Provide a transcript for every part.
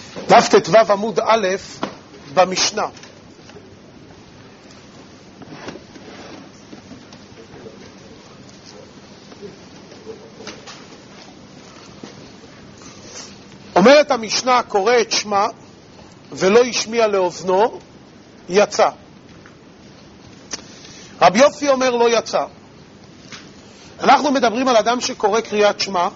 דף ט"ו עמוד א' במשנה. אומרת המשנה, קורא את שמה ולא השמיע לאוזנו, יצא. רבי יוסי אומר לא יצא. אנחנו מדברים על אדם שקורא קריאת שמה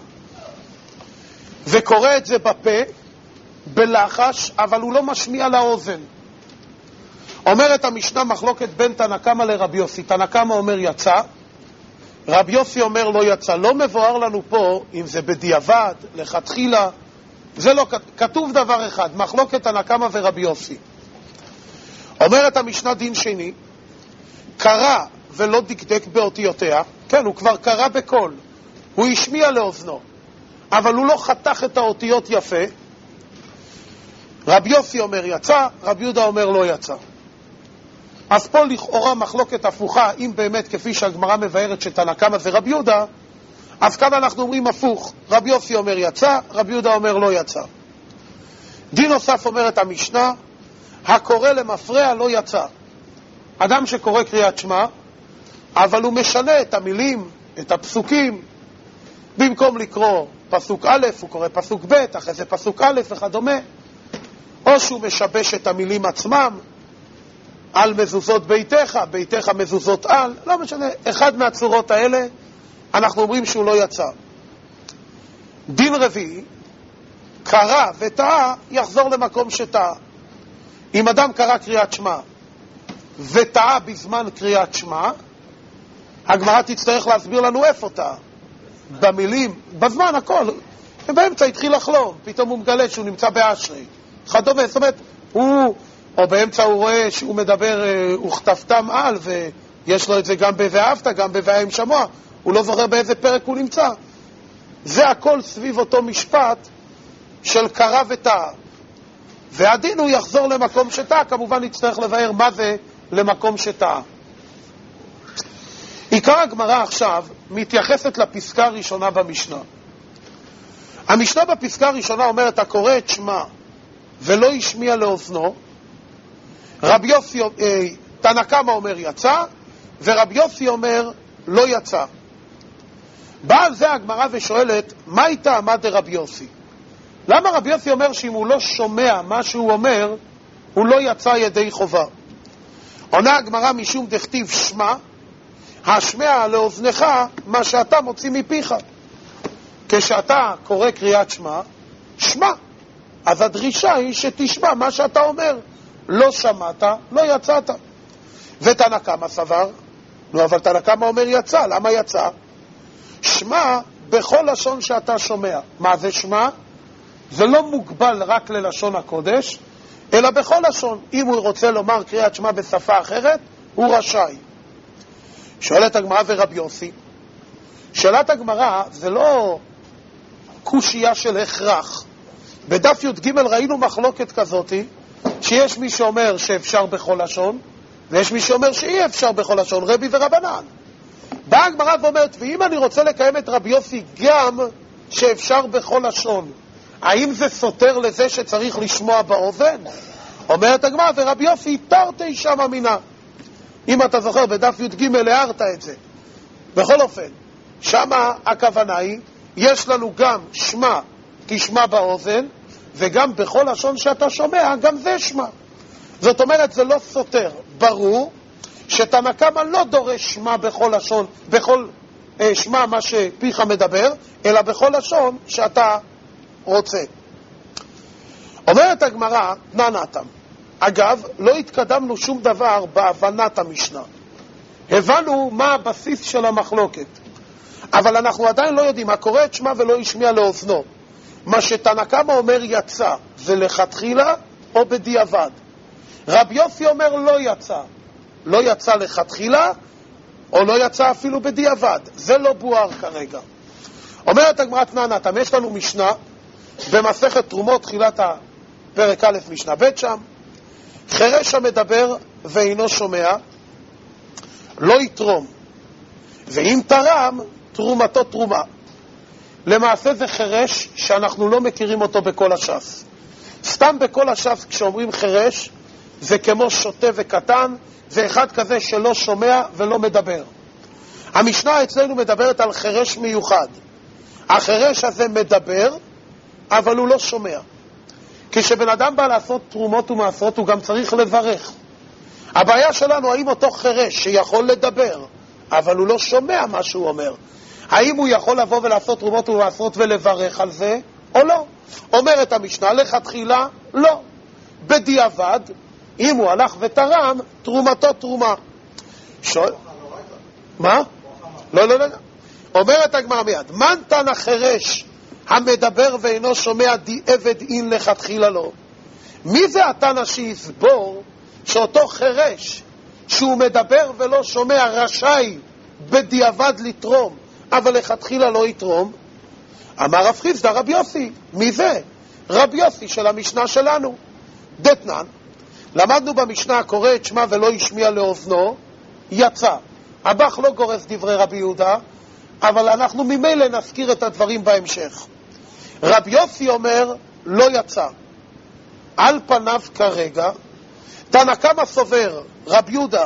וקורא את זה בפה, בלחש, אבל הוא לא משמיע לאוזן. אומרת המשנה מחלוקת בין תנא קמא לרבי יוסי. תנא קמא אומר יצא, רבי יוסי אומר לא יצא. לא מבואר לנו פה אם זה בדיעבד, לכתחילה, זה לא כתוב דבר אחד, מחלוקת תנא קמא ורבי יוסי. אומרת המשנה דין שני, קרא ולא דקדק באותיותיה, כן, הוא כבר קרא בקול, הוא השמיע לאוזנו, אבל הוא לא חתך את האותיות יפה. רבי יוסי אומר יצא, רבי יהודה אומר לא יצא. אז פה לכאורה מחלוקת הפוכה, אם באמת כפי שהגמרא מבארת שתנא קמא זה רבי יהודה, אז כאן אנחנו אומרים הפוך, רבי יוסי אומר יצא, רבי יהודה אומר לא יצא. דין נוסף אומרת המשנה, הקורא למפרע לא יצא. אדם שקורא קריאת שמע, אבל הוא משנה את המילים, את הפסוקים, במקום לקרוא פסוק א', הוא קורא פסוק ב', אחרי זה פסוק א' וכדומה, או שהוא משבש את המילים עצמם, על מזוזות ביתך, ביתך מזוזות על, לא משנה, אחד מהצורות האלה, אנחנו אומרים שהוא לא יצא. דין רביעי, קרא וטעה, יחזור למקום שטעה. אם אדם קרא קריאת שמע וטעה בזמן קריאת שמע, הגמרא תצטרך להסביר לנו איפה טעה. במילים, בזמן הכל. באמצע התחיל לחלום, פתאום הוא מגלה שהוא נמצא באשרי. חדומה, זאת אומרת, הוא, או באמצע הוא רואה שהוא מדבר, וכתבתם על, ויש לו את זה גם ב"ואהבת", גם ב"ואהב שמוע", הוא לא זוכר באיזה פרק הוא נמצא. זה הכל סביב אותו משפט של קרא וטעה. והדין הוא יחזור למקום שטעה, כמובן נצטרך לבאר מה זה למקום שטעה. עיקר הגמרא עכשיו מתייחסת לפסקה הראשונה במשנה. המשנה בפסקה הראשונה אומרת, הקורא את שמה ולא השמיע לאוזנו, רבי יוסי, תנא קמא אומר יצא, ורבי יוסי אומר לא יצא. באה על זה הגמרא ושואלת, מה הייתה עמד דרבי יוסי? למה רבי יוסי אומר שאם הוא לא שומע מה שהוא אומר, הוא לא יצא ידי חובה? עונה הגמרא משום דכתיב שמע, השמע לאוזנך מה שאתה מוציא מפיך. כשאתה קורא קריאת שמע, שמע. אז הדרישה היא שתשמע מה שאתה אומר. לא שמעת, לא יצאת. ותנא קמא סבר, נו אבל תנא קמא אומר יצא, למה יצא? שמע בכל לשון שאתה שומע. מה זה שמע? זה לא מוגבל רק ללשון הקודש, אלא בכל לשון. אם הוא רוצה לומר קריאת שמע בשפה אחרת, הוא רשאי. שואלת הגמרא ורבי יוסי, שאלת הגמרא זה לא קושייה של הכרח. בדף י"ג ראינו מחלוקת כזאת, שיש מי שאומר שאפשר בכל לשון, ויש מי שאומר שאי אפשר בכל לשון, רבי ורבנן. באה הגמרא ואומרת, ואם אני רוצה לקיים את רבי יוסי גם שאפשר בכל לשון, האם זה סותר לזה שצריך לשמוע באוזן? אומרת הגמרא, ורבי יוסי תרתי שם אמינה. אם אתה זוכר, בדף י"ג הערת את זה. בכל אופן, שמה הכוונה היא, יש לנו גם שמע, תשמע באוזן, וגם בכל לשון שאתה שומע, גם זה שמע. זאת אומרת, זה לא סותר. ברור שתנא קמא לא דורש שמע בכל לשון, בכל שמע מה שפיך מדבר, אלא בכל לשון שאתה רוצה. אומרת הגמרא, נענתם. אגב, לא התקדמנו שום דבר בהבנת המשנה. הבנו מה הבסיס של המחלוקת. אבל אנחנו עדיין לא יודעים, הקורא את שמה ולא השמיע לאוזנו. מה שתנא קמא אומר יצא, זה לכתחילה או בדיעבד. רבי יוסי אומר לא יצא. לא יצא לכתחילה, או לא יצא אפילו בדיעבד. זה לא בוער כרגע. אומרת הגמרא נענתם, יש לנו משנה, במסכת תרומות, תחילת הפרק א' משנה ב' שם, חירש המדבר ואינו שומע, לא יתרום, ואם תרם, תרומתו תרומה. למעשה זה חירש שאנחנו לא מכירים אותו בכל הש"ס. סתם בכל הש"ס כשאומרים חירש, זה כמו שוטה וקטן, זה אחד כזה שלא שומע ולא מדבר. המשנה אצלנו מדברת על חירש מיוחד. החירש הזה מדבר, אבל הוא לא שומע. כשבן אדם בא לעשות תרומות ומעשרות, הוא גם צריך לברך. הבעיה שלנו, האם אותו חירש שיכול לדבר, אבל הוא לא שומע מה שהוא אומר, האם הוא יכול לבוא ולעשות תרומות ומעשרות ולברך על זה, או לא? אומרת המשנה, לכתחילה, לא. בדיעבד, אם הוא הלך ותרם, תרומתו תרומה. מה? לא. אומרת הגמרא מיד, מן תנא חירש המדבר ואינו שומע עבד אין לכתחילה לא? מי זה התנא שיסבור שאותו חירש שהוא מדבר ולא שומע רשאי בדיעבד לתרום, אבל לכתחילה לא יתרום? אמר רב חיסדא רבי יוסי. מי זה? רבי יוסי של המשנה שלנו. דתנן, למדנו במשנה הקורא את שמה ולא ישמיע לאוזנו, יצא. הבח לא גורס דברי רבי יהודה, אבל אנחנו ממילא נזכיר את הדברים בהמשך. רבי יוסי אומר לא יצא. על פניו כרגע, תנא קמא סובר, רבי יהודה,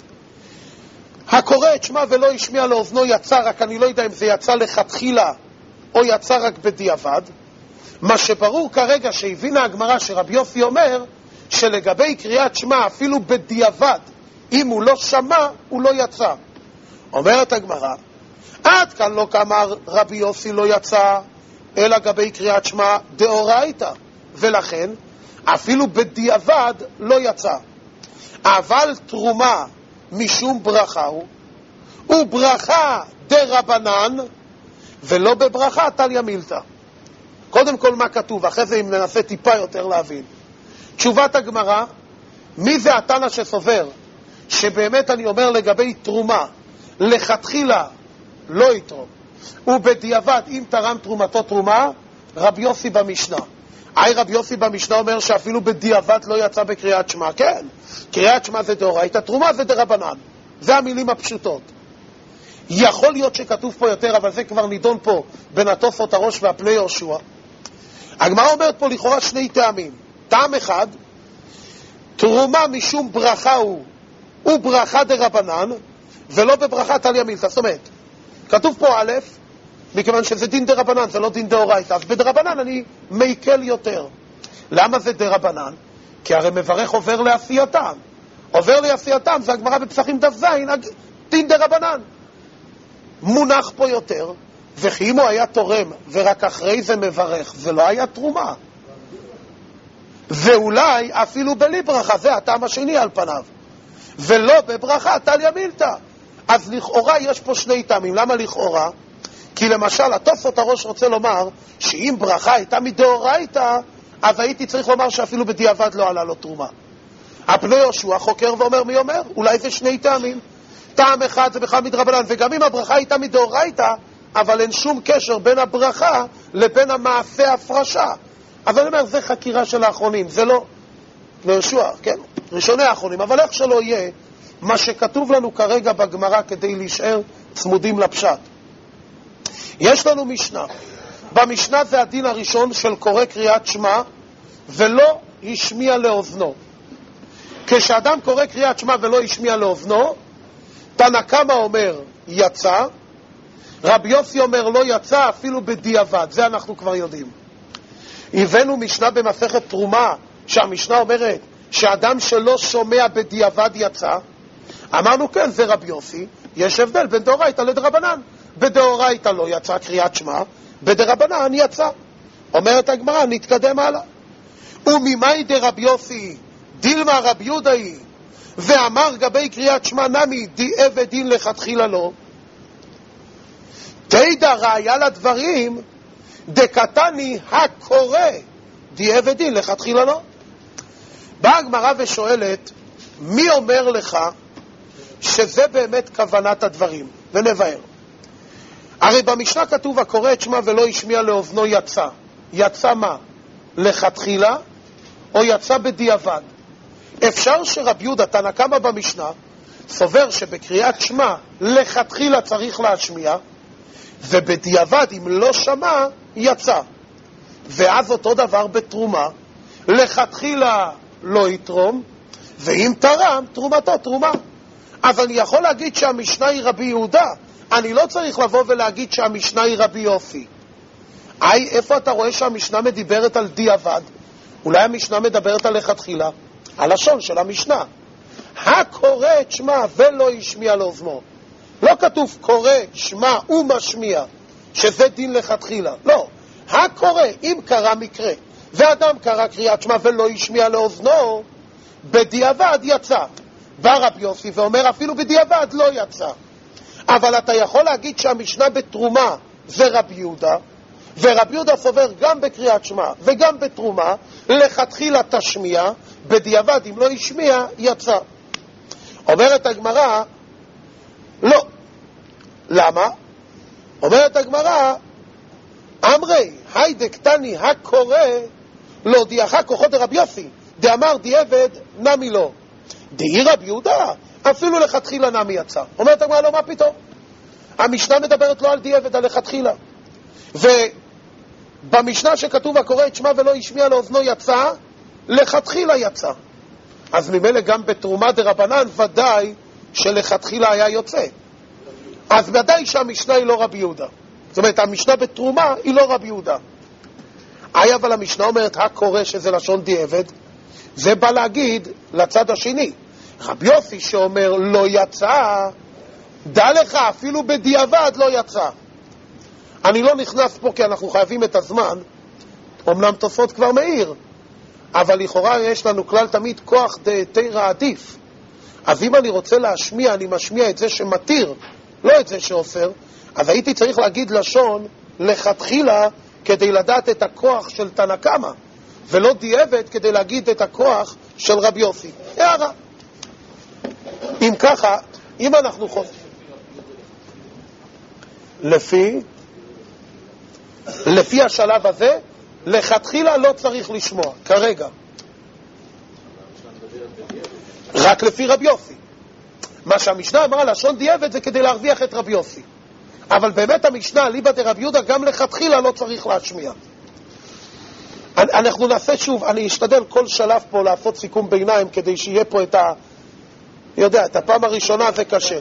הקורא את שמה ולא ישמיע לאוזנו יצא, רק אני לא יודע אם זה יצא לכתחילה או יצא רק בדיעבד. מה שברור כרגע שהבינה הגמרא שרבי יוסי אומר שלגבי קריאת שמה אפילו בדיעבד, אם הוא לא שמע הוא לא יצא. אומרת הגמרא, עד כאן לא כאמר רבי יוסי לא יצא אלא גבי קריאת שמה דאורייתא, ולכן אפילו בדיעבד לא יצא. אבל תרומה משום ברכה הוא ברכה דרבנן ולא בברכה תליא מילתא. קודם כל מה כתוב, אחרי זה אם ננסה טיפה יותר להבין. תשובת הגמרא, מי זה התנא שסובר שבאמת אני אומר לגבי תרומה לכתחילה לא יתרום, ובדיעבד אם תרם תרומתו תרומה? רבי יוסי במשנה. רבי יוסי במשנה אומר שאפילו בדיעבד לא יצא בקריאת שמה. כן, קריאת שמה זה דאורייתא, תרומה זה דרבנן. זה המילים הפשוטות. יכול להיות שכתוב פה יותר, אבל זה כבר נידון פה בין התוספות הראש והפני יהושע. הגמרא אומרת פה לכאורה שני טעמים. טעם אחד, תרומה משום ברכה הוא ברכה דרבנן ולא בברכה תליא מילתא. זאת אומרת, כתוב פה א', מכיוון שזה דין דרבנן, זה לא דין דאורייתא, אז בדרבנן אני מקל יותר. למה זה דרבנן? כי הרי מברך עובר לעשייתם. עובר לעשייתם, זה הגמרא בפסחים דף ז, דין דרבנן. מונח פה יותר, וכי אם הוא היה תורם ורק אחרי זה מברך, זה לא היה תרומה. ואולי אפילו בלי ברכה, זה הטעם השני על פניו. ולא בברכה תליא מילתא. אז לכאורה יש פה שני טעמים. למה לכאורה? כי למשל התוספות הראש רוצה לומר שאם ברכה הייתה מדאורייתא, אז הייתי צריך לומר שאפילו בדיעבד לא עלה לו תרומה. הפני יהושע חוקר ואומר מי אומר? אולי זה שני טעמים. טעם אחד זה בכלל מדרבנן, וגם אם הברכה הייתה מדאורייתא, אבל אין שום קשר בין הברכה לבין המעשה הפרשה. אז אני אומר, זה חקירה של האחרונים, זה לא יהושע, כן? ראשוני האחרונים, אבל איך שלא יהיה, מה שכתוב לנו כרגע בגמרא כדי להישאר צמודים לפשט. יש לנו משנה. במשנה זה הדין הראשון של קורא קריאת שמה ולא השמיע לאוזנו. כשאדם קורא קריאת שמה ולא השמיע לאוזנו, תנא קמא אומר יצא, רבי יוסי אומר לא יצא אפילו בדיעבד. זה אנחנו כבר יודעים. הבאנו משנה במסכת תרומה שהמשנה אומרת שאדם שלא שומע בדיעבד יצא. אמרנו כן, זה רבי יוסי. יש הבדל בין דאורייתא לדרבנן. בדאורייתא לא יצא קריאת שמה, בדרבנן יצא. אומרת הגמרא, נתקדם הלאה. וממאי דרבי יוסי דילמה רבי יהודה היא, ואמר גבי קריאת שמה נמי עבד דין לכתחילה לא. תדע ראיה לדברים דקתני הקורא עבד דין לכתחילה לא. באה הגמרא ושואלת, מי אומר לך שזה באמת כוונת הדברים? ונבהר. הרי במשנה כתוב הקורא את שמה ולא השמיע לאוזנו יצא. יצא מה? לכתחילה או יצא בדיעבד? אפשר שרבי יהודה תנא קמא במשנה סובר שבקריאת שמה לכתחילה צריך להשמיע, ובדיעבד אם לא שמע יצא. ואז אותו דבר בתרומה. לכתחילה לא יתרום, ואם תרם, תרומתו תרומה. אז אני יכול להגיד שהמשנה היא רבי יהודה, אני לא צריך לבוא ולהגיד שהמשנה היא רבי יוסי. איפה אתה רואה שהמשנה מדברת על דיעבד? אולי המשנה מדברת על לכתחילה? הלשון של המשנה, הקורא את שמה ולא ישמיע לאוזנו. לא כתוב קורא שמה ומשמיע, שזה דין לכתחילה. לא, הקורא, אם קרה מקרה ואדם קרא קריאת שמה ולא ישמיע לאוזנו, בדיעבד יצא. בא רבי יוסי ואומר אפילו בדיעבד לא יצא. אבל אתה יכול להגיד שהמשנה בתרומה זה רבי יהודה, ורבי יהודה סובר גם בקריאת שמה וגם בתרומה, לכתחילה תשמיע, בדיעבד אם לא ישמיע יצא. אומרת הגמרא, לא. למה? אומרת הגמרא, אמרי, היידק תני הקורא, לא דיעך כוחו דרבי יוסי, דאמר דיעבד נמי לו. דאי רבי יהודה, אפילו לכתחילה נמי יצא. אומרת הגמרא, לא, מה פתאום? המשנה מדברת לא על דיעבד, על לכתחילה. ובמשנה שכתוב הקורא את שמה ולא ישמיע לאוזנו יצא, לכתחילה יצא. אז ממילא גם בתרומה דרבנן ודאי שלכתחילה היה יוצא. אז ודאי שהמשנה היא לא רבי יהודה. זאת אומרת, המשנה בתרומה היא לא רבי יהודה. אבל המשנה אומרת הקורא שזה לשון דיעבד, זה בא להגיד לצד השני. רבי יוסי שאומר לא יצא, דע לך אפילו בדיעבד לא יצא. אני לא נכנס פה כי אנחנו חייבים את הזמן, אמנם תוספות כבר מאיר, אבל לכאורה יש לנו כלל תמיד כוח דתירא עדיף. אז אם אני רוצה להשמיע, אני משמיע את זה שמתיר, לא את זה שאוסר. אז הייתי צריך להגיד לשון לכתחילה כדי לדעת את הכוח של תנא קמא, ולא דיעבד כדי להגיד את הכוח של רבי יוסי. הערה. אם ככה, אם אנחנו חושבים לפי השלב הזה, לכתחילה לא צריך לשמוע כרגע, רק לפי רבי יוסי. מה שהמשנה אמרה לשון דיעבד זה כדי להרוויח את רבי יוסי, אבל באמת המשנה אליבא דרבי יהודה גם לכתחילה לא צריך להשמיע. אנחנו נעשה שוב, אני אשתדל כל שלב פה לעשות סיכום ביניים כדי שיהיה פה את את הפעם הראשונה זה קשה.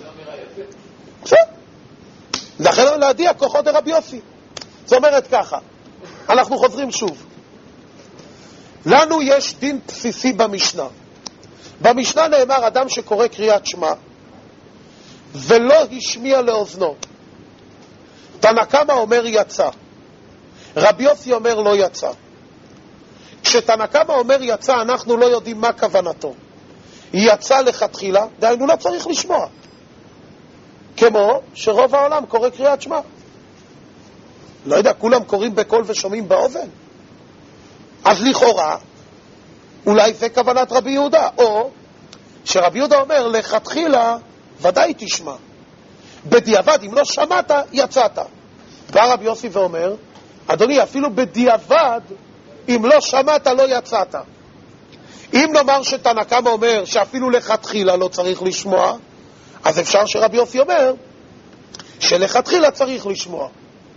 לכן להדיע כוחו דרבי יוסי. זאת אומרת ככה, אנחנו חוזרים שוב. לנו יש דין בסיסי במשנה. במשנה נאמר אדם שקורא קריאת שמע ולא השמיע לאוזנו. תנא קמא אומר יצא, רבי יוסי אומר לא יצא. כשתנא קמא אומר יצא, אנחנו לא יודעים מה כוונתו. יצא לכתחילה, דהיינו לא צריך לשמוע, כמו שרוב העולם קורא קריאת שמע. לא יודע, כולם קוראים בקול ושומעים באוזן. אז לכאורה אולי זה כוונת רבי יהודה, או שרבי יהודה אומר לכתחילה ודאי תשמע, בדיעבד אם לא שמעת יצאת. בא רבי יוסי ואומר, אדוני, אפילו בדיעבד אם לא שמעת לא יצאת. אם נאמר שתנא קמא אומר שאפילו לכתחילה לא צריך לשמוע, אז אפשר שרבי יוסי אומר שלכתחילה צריך לשמוע.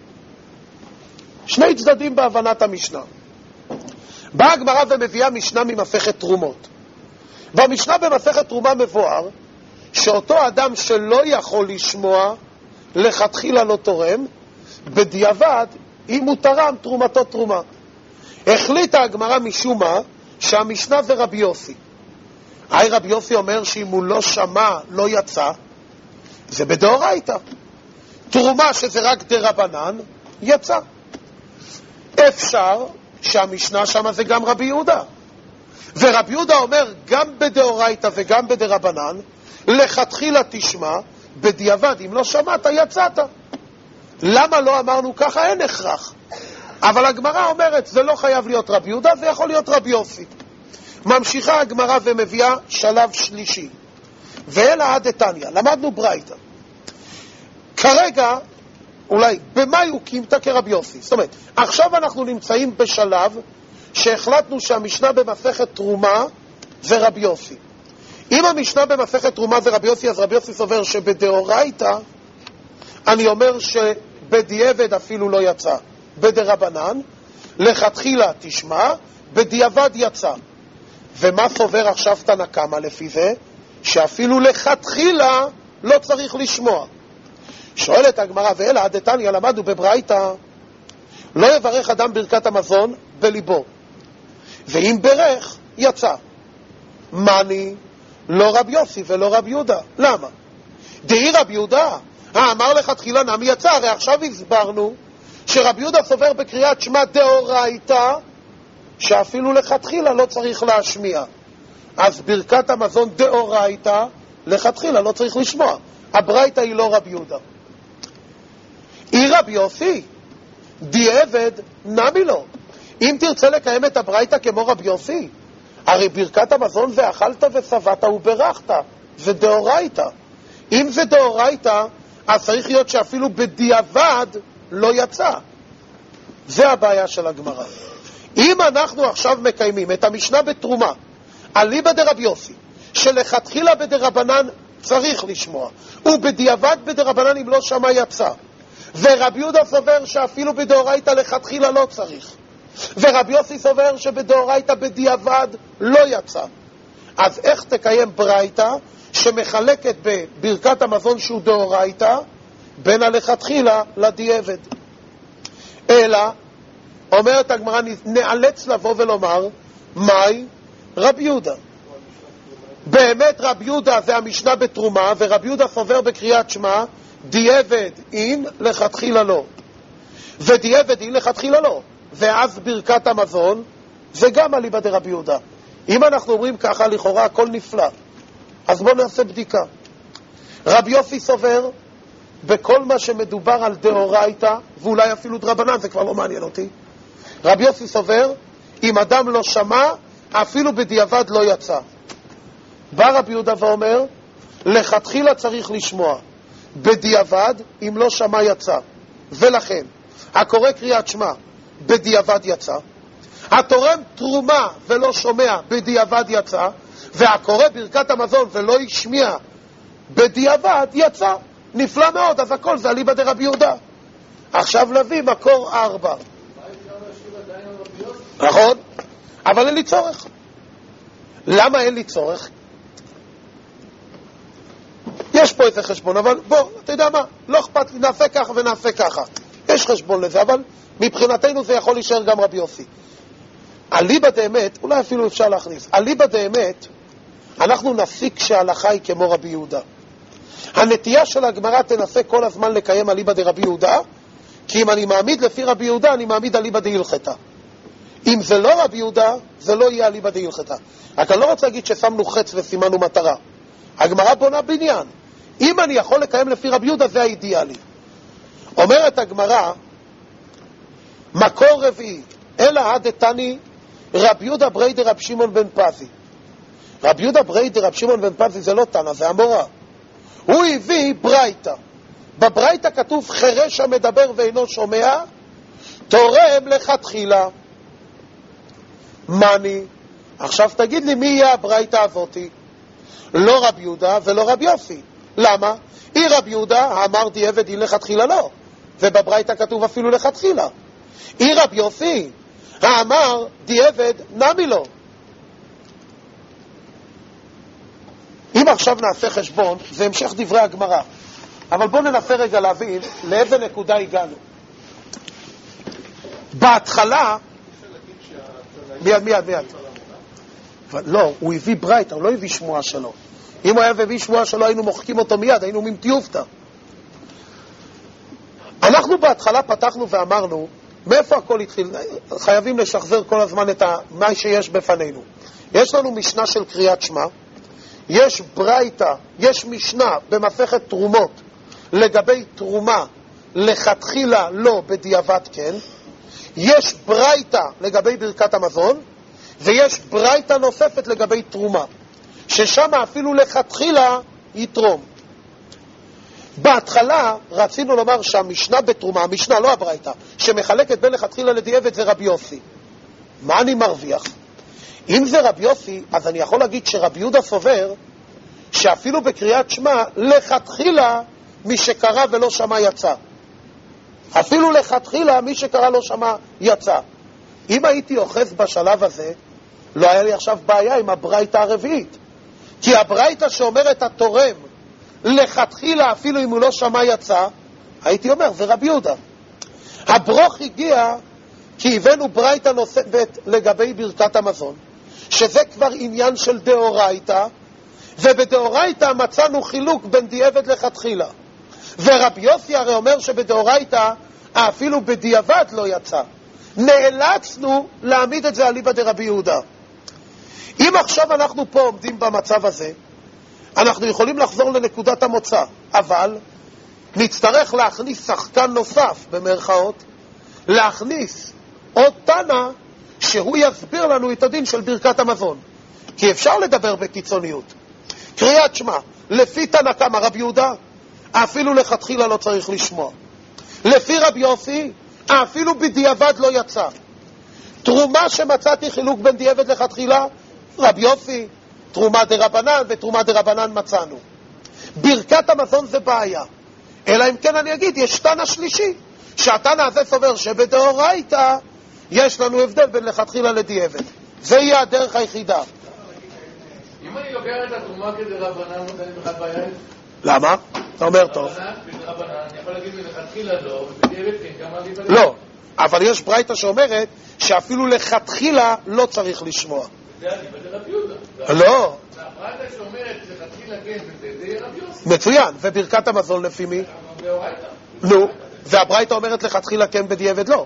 שני צדדים בהבנת המשנה. באה הגמרא ומביאה משנה ממסכת תרומות. במשנה במסכת תרומה מבואר שאותו אדם שלא יכול לשמוע לכתחילה לא תורם, בדיעבד אם הוא תרם תרומתו תרומה. החליטה הגמרא משום מה שהמשנה זה רבי יוסי. רבי יוסי אומר שאם הוא לא שמע לא יצא, זה בדאורייתא. תרומה שזה רק דרבנן יצא. אפשר שהמשנה שם זה גם רבי יהודה, ורבי יהודה אומר גם בדאורייתא וגם בדרבנן לכתחילה תשמע, בדיעבד אם לא שמעת יצאת. למה לא אמרנו ככה? אין הכרח. אבל הגמרא אומרת זה לא חייב להיות רבי יהודה, זה יכול להיות רבי יוסי. ממשיכה הגמרא ומביאה שלב שלישי, ואלא עד דתניא, למדנו ברייתא. כרגע אולי במאי הוא קימתא כרבי יוסי. זאת אומרת, עכשיו אנחנו נמצאים בשלב שהחלטנו שהמשנה במסכת תרומה זה רבי יוסי. אם המשנה במסכת תרומה זה רבי יוסי, אז רבי יוסי סובר שבדאורייתא אני אומר שבדיעבד אפילו לא יצא. בדרבנן לכתחילה תשמע, בדיעבד יצא. ומה סובר עכשיו תנא קמא לפי זה? שאפילו לכתחילה לא צריך לשמוע. שואלת הגמרא, ואלא דתניא למדנו בברייתא, לא יברך אדם ברכת המזון בליבו, ואם ברך יצא. מני? לא רב יוסי ולא רב יהודה. למה? דהי רב יהודה אמר לכתחילה נמי יצא. הרי עכשיו הסברנו שרב יהודה סובר בקריאת שמע דאורייתא שאפילו לכתחילה לא צריך להשמיע. אז ברכת המזון דאורייתא לכתחילה לא צריך לשמוע. הברייתא היא לא רב יהודה. היא רב יוסי דיעבד נמי לו. אם תרצה לקיים את הברייתא כמו רב יוסי, הרי ברכת המזון ואכלת ושבעת וברכת, זה דאורייתא. אם זה דאורייתא, אז צריך להיות שאפילו בדיעבד לא יצא. זה הבעיה של הגמרא. אם אנחנו עכשיו מקיימים את המשנה בתרומה, אליבא דרב יוסי, שלכתחילה בדרבנן צריך לשמוע, ובדיעבד בדרבנן אם לא שמע יצא, ורב יהודה סובר שאפילו בדאורייתא לכתחילה לא צריך, ורב יוסי סובר שבדאורייתא בדיעבד לא יצא, אז איך תקיים ברייתא שמחלקת בברכת המזון שהוא דאורייתא בין הלכתחילה לדיעבד? אלא אומרת הגמרא, נאלץ לבוא ולומר מהי? רב יהודה. באמת רב יהודה זה המשנה בתרומה, ורב יהודה סובר בקריאת שמע דיעבד אין לכתחילה לא, ודיעבד אין לכתחילה לא, ואז ברכת המזון זה גם אליבא דרב יהודה. אם אנחנו אומרים ככה, לכאורה הכל נפלא. אז בואו נעשה בדיקה. רב יוסי סובר בכל מה שמדובר על דאורייתא, ואולי אפילו דרבנן, זה כבר לא מעניין אותי. רב יוסי סובר, אם אדם לא שמע, אפילו בדיעבד לא יצא. בא רב יהודה ואומר, לכתחילה צריך לשמוע, בדיעבד אם לא שמע יצא. ולכן, הקורא קריאת שמע, בדיעבד יצא, התורם תרומה ולא שומע, בדיעבד יצא, והקורא ברכת המזון ולא השמיע, בדיעבד יצא. נפלא מאוד, אז הכל זה אליבא דרב יהודה. עכשיו נביא מקור 4. נכון? אבל אין לי צורך. למה אין לי צורך? יש פה איזה חשבון, אבל בוא, אתה יודע מה, לא אכפת לי, נעשה ככה ונעשה ככה. יש חשבון לזה, אבל מבחינתנו זה יכול להישאר גם רבי יוסי. אליבא דאמת, אולי אפילו אפשר להכניס, אליבא דאמת, אנחנו נסיק שההלכה היא כמו רבי יהודה. הנטייה של הגמרא תנסה כל הזמן לקיים אליבא דרבי יהודה, כי אם אני מעמיד לפי רבי יהודה, אני מעמיד אליבא דהילכתא. אם זה לא רבי יהודה, זה לא יהיה אליבא דהילכתא. אתה לא רוצה להגיד ששמנו חץ וסימנו מטרה. הגמרא בונה בניין. אם אני יכול לקיים לפי רבי יהודה, זה האידיאלי. אומרת הגמרא, מקור רביעי, אלא הדתני רבי יהודה ברי דרב שמעון בן פזי. רבי יהודה ברי דרב שמעון בן פזי זה לא תנא, זה אמורא. הוא הביא ברייתא. בברייתא כתוב חירש המדבר ואינו שומע, תורם לכתחילה. מני? עכשיו תגיד לי מי יהיה הברייתא הזאתי? לא רב יהודה ולא רב יוסי. למה? היא רב יהודה, אמר דיעבד היא לכתחילה לא, ובברייתא כתוב אפילו לכתחילה. היא רב יוסי, אמר דיעבד נמי לו. אם עכשיו נעשה חשבון, זה המשך דברי הגמרא, אבל בואו ננסה רגע להבין לאיזה נקודה הגענו. בהתחלה, מיד. לא, הוא הביא ברייתא, הוא לא הביא שמועה שלו. אם הוא היה הביא שמועה שלו, היינו מוחקים אותו מיד, היינו ממתיופתא. אנחנו בהתחלה פתחנו ואמרנו, מאיפה הכל התחיל? חייבים לשחזר כל הזמן את מה שיש בפנינו. יש לנו משנה של קריאת שמע, יש ברייתא, יש משנה במסכת תרומות לגבי תרומה לכתחילה לא בדיעבד כן, יש ברייתא לגבי ברכת המזון, ויש ברייתא נוספת לגבי תרומה, ששם אפילו לכתחילה יתרום. בהתחלה רצינו לומר שהמשנה בתרומה, המשנה לא הברייתא, שמחלקת בין לכתחילה לדיעבד זה רבי יוסי. מה אני מרוויח? אם זה רבי יוסי, אז אני יכול להגיד שרבי יהודה סובר שאפילו בקריאת שמע לכתחילה מי שקרא ולא שמע יצא. אפילו לכתחילה מי שקרא לא שמע יצא. אם הייתי אוחז בשלב הזה, לא היה לי עכשיו בעיה עם הברייתא הרביעית. כי הברייתא שאומרת התורם, לכתחילה אפילו אם הוא לא שמע יצא, הייתי אומר, זה רבי יהודה. הברוך הגיע כי הבאנו ברייתא נוספת לגבי ברכת המזון, שזה כבר עניין של דאורייתא, ובדאורייתא מצאנו חילוק בין דיעבד לכתחילה. ורבי יוסי הרי אומר שבדאורייתא אפילו בדיעבד לא יצא. נאלצנו להעמיד את זה אליבא דרבי יהודה. אם עכשיו אנחנו פה עומדים במצב הזה, אנחנו יכולים לחזור לנקודת המוצא, אבל נצטרך להכניס שחקן נוסף, במרכאות, להכניס עוד תנא שהוא יסביר לנו את הדין של ברכת המזון. כי אפשר לדבר בקיצוניות. קריאת שמע, לפי תנא קמא רבי יהודה, אפילו לכתחילה לא צריך לשמוע. לפי רבי יוסי, אפילו בדיעבד לא יצא. תרומה שמצאתי חילוק בין דיעבד לכתחילה, רבי יוסי, תרומה דרבנן ותרומה דרבנן מצאנו. ברכת המזון זה בעיה. אלא אם כן אני אגיד, יש תנא שלישי, שהתנא הזה סובר שבדאורייתא יש לנו הבדל בין לכתחילה לדיעבד. זה יהיה הדרך היחידה. אם אני לוקח את התרומה כדרבנן, נותנת בכלל בעיה? למה? אתה אומר טוב. בדרבנן, אני יכול להגיד מלכתחילה לא, ובדיעבד כן, כמה לי בדרבנן? לא, אבל יש ברייתא שאומרת שאפילו לכתחילה לא צריך לשמוע. זה אני בדרבי יהודה. לא. הברייתא שאומרת לכתחילה כן, זה יהיה רבי יוסי. מצוין, וברכת המזון לפי מי? דאורייתא. נו, והברייתא אומרת לכתחילה כן בדיעבד לא.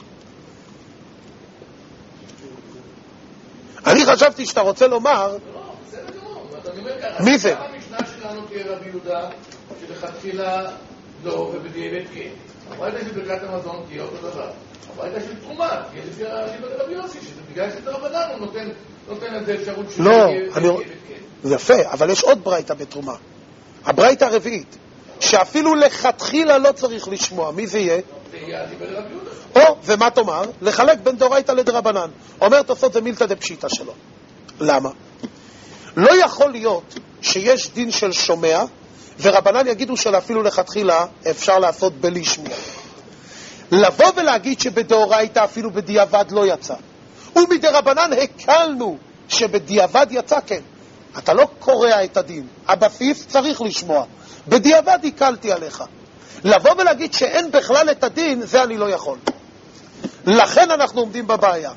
אני חשבתי שאתה רוצה לומר... לא, בסדר גמור. אני אומר ככה. מי זה? גם המשנה שלנו תהיה רבי יהודה, שלכתחילה לא ובדיעבד כן. הברייתא של ברכת המזון תהיה אותו דבר. הברייתא של תרומה תהיה לפי רבי יוסי, שזה בגלל שזה רבנן, הוא נותן את זה אפשרות שזה יהיה בדיעבד כן. יפה, אבל יש עוד ברייתא בתרומה. הברייתא הרביעית, שאפילו לכתחילה לא צריך לשמוע. מי זה יהיה? זה יהיה אליבא דרבי יהודה. ומה תאמר? לחלק בין דאורייתא לדרבנן. אומר תוספות זה מילתא דפשיטא שלו. למה? לא יכול להיות שיש דין של שומע, ורבנן יגידו שאפילו לכתחילה אפשר לעשות בלי שמיע. לבוא ולהגיד שבדאורייתא אפילו בדיעבד לא יצא. ומדרבנן הקלנו שבדיעבד יצא כן. אתה לא קורא את הדין. הבסיס צריך לשמוע. בדיעבד הקלתי עליך. לבוא ולהגיד שאין בכלל את הדין, זה אני לא יכול. לכן אנחנו עומדים בבעיה.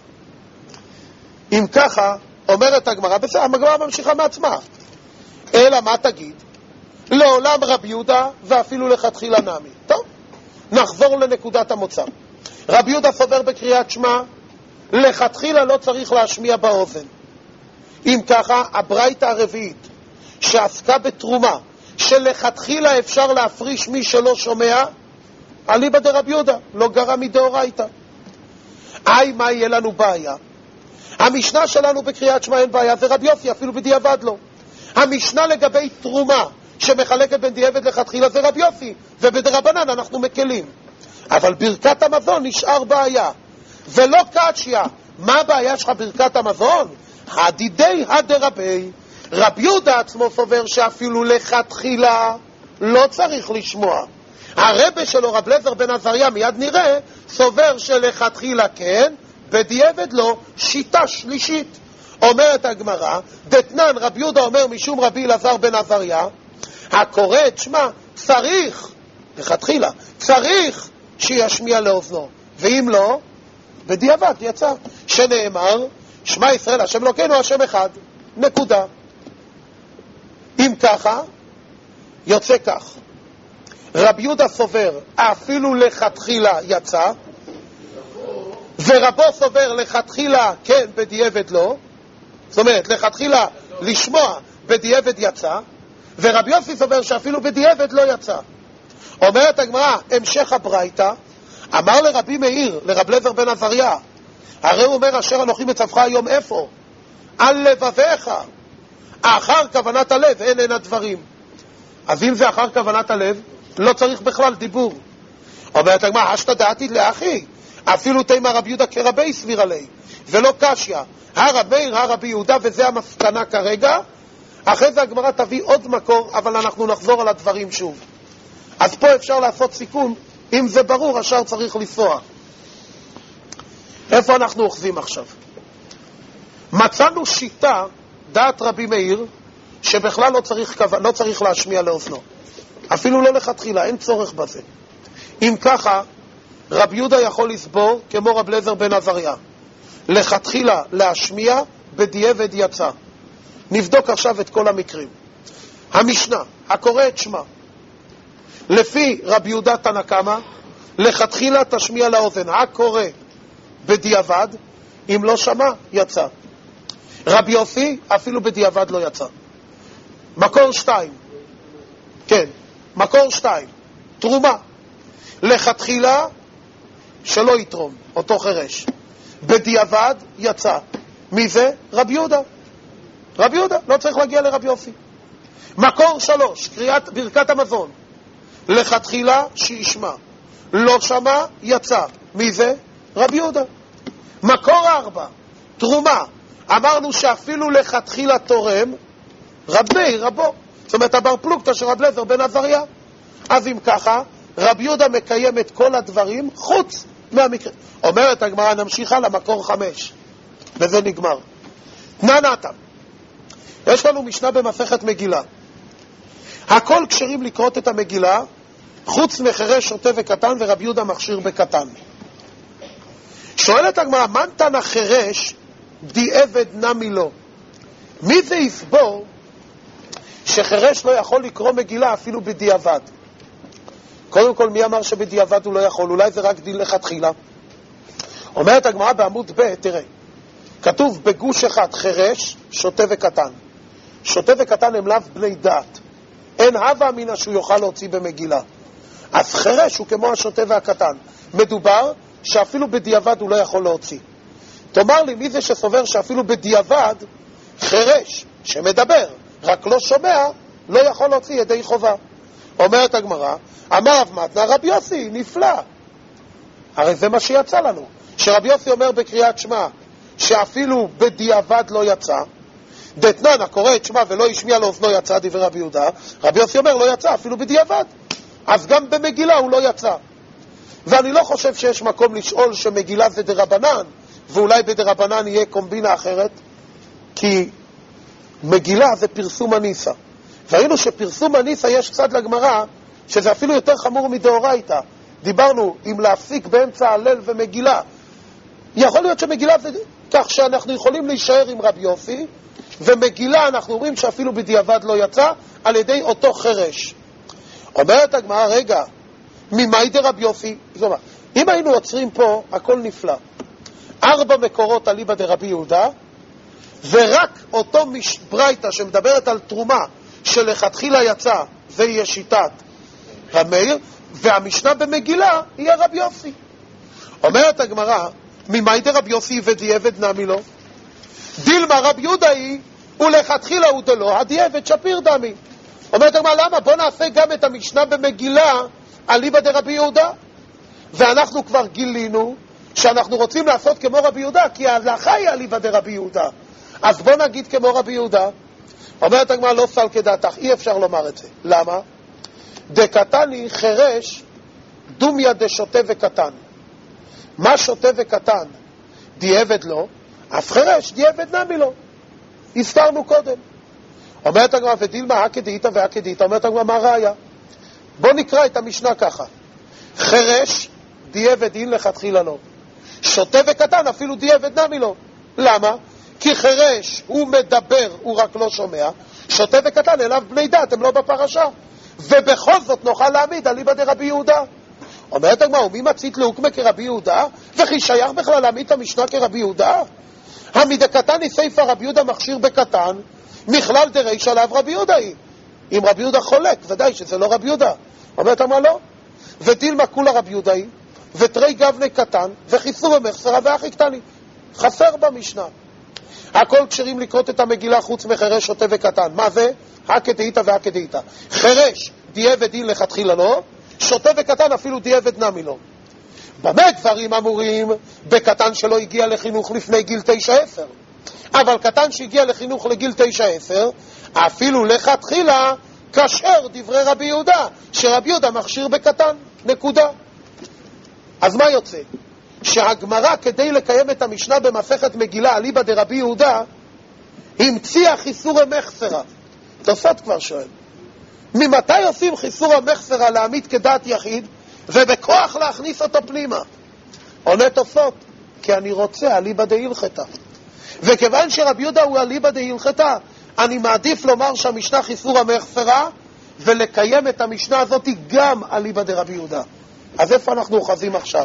אם ככה, אומרת הגמרא, בסדר, הגמרא ממשיכה מעצמה. אלא מה תגיד? לעולם רבי יהודה ואפילו לכתחילה נמי. טוב, נחזור לנקודת המוצא. רבי יהודה סובר בקריאת שמע, לכתחילה לא צריך להשמיע באוזן. אם ככה, הברייתא הרביעית שעסקה בתרומה, שלכתחילה אפשר להפריש מי שלא שומע, אליבא דרבי יהודה, לא גרע מדאורייתא. מה יהיה לנו בעיה? המשנה שלנו בקריאת שמע אין בעיה, זה רבי יוסי, אפילו בדיעבד לא. המשנה לגבי תרומה שמחלקת בין דיעבד לכתחילה זה רבי יוסי, ובדרבנן אנחנו מקלים. אבל ברכת המזון נשאר בעיה. ולא קשיא, מה הבעיה שלך ברכת המזון? הדידי הדרבי. רבי יהודה עצמו סובר שאפילו לכתחילה לא צריך לשמוע. הרבי שלו, רב לזר בן עזריה, מיד נראה, סובר שלכתחילה כן, בדיעבד לא, שיטה שלישית. אומרת הגמרא, דתנן רבי יהודה אומר משום רבי אלעזר בן עזריה, הקורא את שמה צריך, לכתחילה, צריך שישמיע לאוזנו, ואם לא, בדיעבד יצא. שנאמר, שמע ישראל, השם אלוקינו, השם אחד, נקודה. אם ככה, יוצא כך. רבי יהודה סובר, אפילו לכתחילה יצא, ורבו סובר לכתחילה כן, בדיעבד לא. זאת אומרת, לכתחילה לשמוע, בדיעבד יצא, ורבי יוסי סובר שאפילו בדיעבד לא יצא. אומרת הגמרא, המשך הברייתא, אמר לרבי מאיר, לרב לזר בן עזריה, הרי הוא אומר, אשר אנוכי מצווך היום איפה? על לבביך. אחר כוונת הלב אין הדברים. אז אם זה אחר כוונת הלב, לא צריך בכלל דיבור. אומרת הגמרא, אשתא דעתיד לאחי, אפילו תימא רבי יהודה כרבי סביר עלי, ולא קשיא, הרב מאיר, הרבי יהודה, וזה המסקנה כרגע. אחרי זה הגמרא תביא עוד מקור, אבל אנחנו נחזור על הדברים שוב. אז פה אפשר לעשות סיכום, אם זה ברור, השאר צריך לנסוע. איפה אנחנו אוחזים עכשיו? מצאנו שיטה, דעת רבי מאיר, שבכלל לא צריך להשמיע לאוזנו. אפילו לא לכתחילה, אין צורך בזה. אם ככה, רבי יהודה יכול לסבור כמו רב אליעזר בן עזריה. לכתחילה להשמיע, בדיעבד יצא. נבדוק עכשיו את כל המקרים. המשנה, הקורא את שמה. לפי רבי יהודה תנא קמא, לכתחילה תשמיע לאוזן. הקורא בדיעבד, אם לא שמע, יצא. רבי יוסי, אפילו בדיעבד לא יצא. מקור 2. כן, מקור 2. תרומה. לכתחילה שלא יתרום, אותו חרש. בדיעבד יצא. מי זה? רבי יהודה. רבי יהודה, לא צריך להגיע לרבי יוסי. מקור 3, קריאת ברכת המזון. לכתחילה שישמע. לא שמע, יצא. מי זה? רבי יהודה. מקור 4, תרומה. אמרנו שאפילו לכתחילה תורם, רבי רבו. זאת אומרת, הבר פלוגתא של רב אליעזר בן עזריה. אז אם ככה, רבי יהודה מקיים את כל הדברים חוץ מהמקרה. אומרת הגמרא, נמשיך הלאה, מקור 5. וזה נגמר. תנעתם. יש לנו משנה במסכת מגילה. הכל כשרים לקרות את המגילה, חוץ מחרש שוטה וקטן ורבי יהודה מכשיר בקטן. שואלת הגמרא, מן תנא חרש דיעבד נמי לו? מי זה יסבור שחרש לא יכול לקרוא מגילה אפילו בדיעבד? קודם כל, מי אמר שבדיעבד הוא לא יכול? אולי זה רק דין לכתחילה. אומרת הגמרא בעמוד ב', תראה, כתוב בגוש אחד חרש, שוטה וקטן. שוטה וקטן הם לאו בני דעת. אין הווה אמינא שהוא יוכל להוציא במגילה. אז חרש הוא כמו השוטה והקטן. מדובר שאפילו בדיעבד הוא לא יכול להוציא. תאמר לי, מי זה שסובר שאפילו בדיעבד חרש שמדבר, רק לא שומע, לא יכול להוציא ידי חובה? אומרת הגמרא, אמר רב מתנא, רבי יוסי, נפלא. הרי זה מה שיצא לנו. שרבי יוסי אומר בקריאת שמע, שאפילו בדיעבד לא יצא, דתנן, הקורא את שמע ולא ישמיע לאוזנו יצא, דברי רבי יהודה, רבי יוסי אומר לא יצא, אפילו בדיעבד. אז גם במגילה הוא לא יצא. ואני לא חושב שיש מקום לשאול שמגילה זה דרבנן, ואולי בדרבנן יהיה קומבינה אחרת, כי מגילה זה פרסום הניסה. והראינו שפרסום הניסה יש צד לגמרא, שזה אפילו יותר חמור מדאורייתא. דיברנו אם להפסיק באמצע הלל ומגילה. יכול להיות שמגילה זה כך שאנחנו יכולים להישאר עם רבי יוסי, ומגילה אנחנו אומרים שאפילו בדיעבד לא יצא, על ידי אותו חרש. אומרת הגמרא, רגע, ממאי דרבי יוסי? זאת אומרת, אם היינו עוצרים פה, הכל נפלא. 4 מקורות אליבא דרבי יהודה, ורק אותו ברייתא שמדברת על תרומה שלכתחילה יצא, זה יהיה שיטת המאיר, והמשנה במגילה יהיה רבי יוסי. אומרת הגמרא, ממאי דרבי יוסי ודיעבד נמי לו? דילמה רבי יהודה היא, ולכתחילה הוא דלא, הדיעבד שפיר דמי. אומרת הגמרא, למה? בוא נעשה גם את המשנה במגילה אליבא דרבי יהודה. ואנחנו כבר גילינו שאנחנו רוצים לעשות כמו רבי יהודה, כי ההלכה היא אליבא דרבי יהודה. אז בוא נגיד כמו רבי יהודה. אומרת הגמרא, לא סל כדעתך, אי אפשר לומר את זה. למה? דקטני חרש דומיה דשוטה וקטן. מה שוטה וקטן? דיעבד לו, אף חרש דיעבד נמי לו. הזכרנו קודם. אומרת הגמרא, ודילמה הכדאיתא והכדאיתא. אומרת הגמרא, מה ראיה? בוא נקרא את המשנה ככה. חרש דיעבד אין לכתחילה לו. שוטה וקטן אפילו דיעבד נמי לו. למה? כי חרש הוא מדבר, הוא רק לא שומע. שוטה וקטן אליו בני דת, הם לא בפרשה. ובכל זאת נוכל להעמיד אליבא דרבי יהודה. אומרת הגמרא, ומי מצית לעוקמה כרבי יהודה? וכי שייך בכלל להעמיד את המשנה כרבי יהודה? המידה קטן יסייפה רבי יהודה מכשיר בקטן, מכלל דריש עליו רבי יהודה היא. אם רבי יהודה חולק, ודאי שזה לא רבי יהודה. אומרת הגמרא, לא. ודילמה כולה רבי יהודה היא, ותרי גבני קטן, וחיסו במחסרה ואחי קטני. חסר במשנה. הכל כשרים לקרות את המגילה חוץ מחרש שוטה וקטן. מה זה? הכדאיתא והכדאיתא. חרש דיעבד אין לכתחילה לו, שוטה וקטן אפילו דיעבד נמי לו. במה דברים אמורים? בקטן שלא הגיע לחינוך לפני גיל 9-10. אבל קטן שהגיע לחינוך לגיל 9-10, אפילו לכתחילה כאשר דברי רבי יהודה, שרבי יהודה מכשיר בקטן. נקודה. אז מה יוצא? שהגמרא כדי לקיים את המשנה במסכת מגילה אליבא דרבי יהודה המציאה חיסורא מחסרא. תוספות כבר שואל, ממתי עושים חיסורא מחסרא להעמיד כדעת יחיד ובכוח להכניס אותו פנימה? עונה תוספות, כי אני רוצה אליבא דהילכתא, וכיוון שרבי יהודה הוא אליבא דהילכתא, אני מעדיף לומר שהמשנה חיסורא מחסרא ולקיים את המשנה הזאת גם אליבא דרבי יהודה. אז איפה אנחנו אוחזים עכשיו?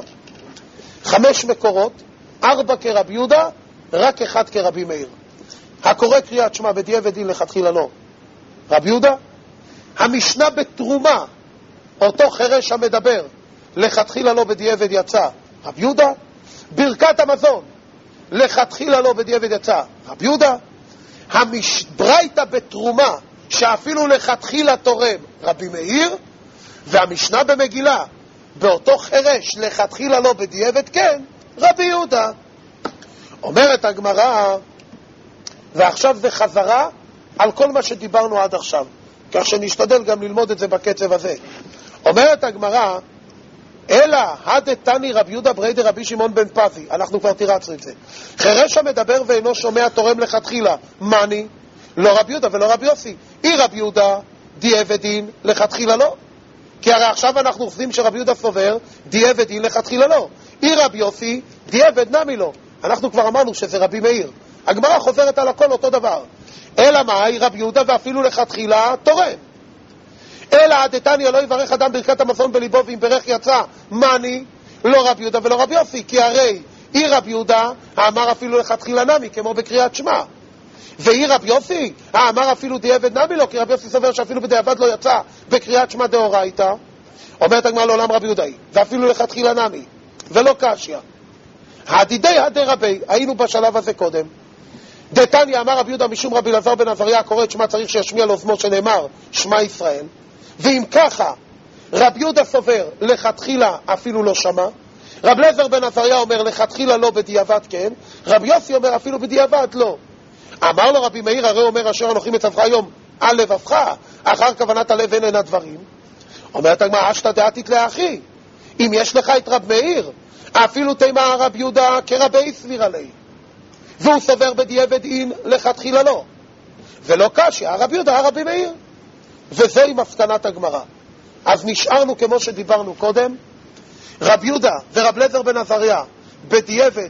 5 מקורות, 4 כרבי יהודה, רק 1 כרבי מאיר. הקורא קריאת שמע בדיעבד דין לכתחילה לא, רבי יהודה. המשנה בתרומה, אותו חרש המדבר, לכתחילה לא בדיעבד יצא, רבי יהודה. ברכת המזון, לכתחילה לא בדיעבד יצא, רבי יהודה. המשברייתא בתרומה, שאפילו לכתחילה תורם, רבי מאיר. והמשנה במגילה, באותו חרש, לכתחילה לא בדיעבד כן, רבי יהודה. אומרת הגמרא, ועכשיו זה חזרה על כל מה שדיברנו עד עכשיו, כך שנשתדל גם ללמוד את זה בקצב הזה. אומרת הגמרא, אלא הדתני רבי יהודה בריידי רבי שמעון בן פזי, אנחנו כבר תירצנו את זה. חרש המדבר ואינו שומע תורם לכתחילה, מני? לא רבי יהודה ולא רבי יוסי. אי רבי יהודה דיעבד דין לכתחילה לא. כי הרי עכשיו אנחנו חושבים שרבי יהודה סובר דיעבד דין לכתחילה לא. אי רבי יוסי דיעבד נמי לא. אנחנו כבר אמרנו שזה רבי מאיר. הגמרא חוזרת על הכל אותו דבר. אלא מה? אי רבי יהודה ואפילו לכתחילה תורם. אלא הדתניא לא יברך אדם ברכת המזון בליבו ואם ברך יצא, מני? לא רבי יהודה ולא רבי יוסי. כי הרי אי רבי יהודה האמר אפילו לכתחילה נמי, כמו בקריאת שמע. ואי רבי יוסי האמר אפילו דיעבד נמי לו, כי רבי יוסי סובר שאפילו בדיעבד לא יצא בקריאת שמע דאורייתא. אומרת הגמרא לעולם רבי יהודה ואפילו לכתחילה נמי, ולא קשיא. הדידי הדרבי, היינו בשלב הזה קודם. דתניא אמר רבי יהודה משום רבי אלעזר בן עזריה הקורא את שמע צריך שישמיע לאוזנו שנאמר שמע ישראל. ואם ככה רבי יהודה סובר לכתחילה אפילו לא שמע, רבי אלעזר בן עזריה אומר לכתחילה לא בדיעבד כן, רבי יוסי אומר אפילו בדיעבד לא. אמר לו רבי מאיר, הרי אומר אשר אנוכי מצווך היום על לבבך, אחר כוונת הלב אין הדברים. אומרת הגמרא, אשתא דעתית לאחי, אם יש לך את רבי מאיר, אפילו תימא רבי יהודה כרבי סביר עלי, והוא סובר בדיעבד דין לכתחילה לא, ולא קשיא, רבי יהודה רבי מאיר. וזוהי מסקנת הגמרא. אז נשארנו כמו שדיברנו קודם, רבי יהודה ורבי אלעזר בן עזריה בדיעבד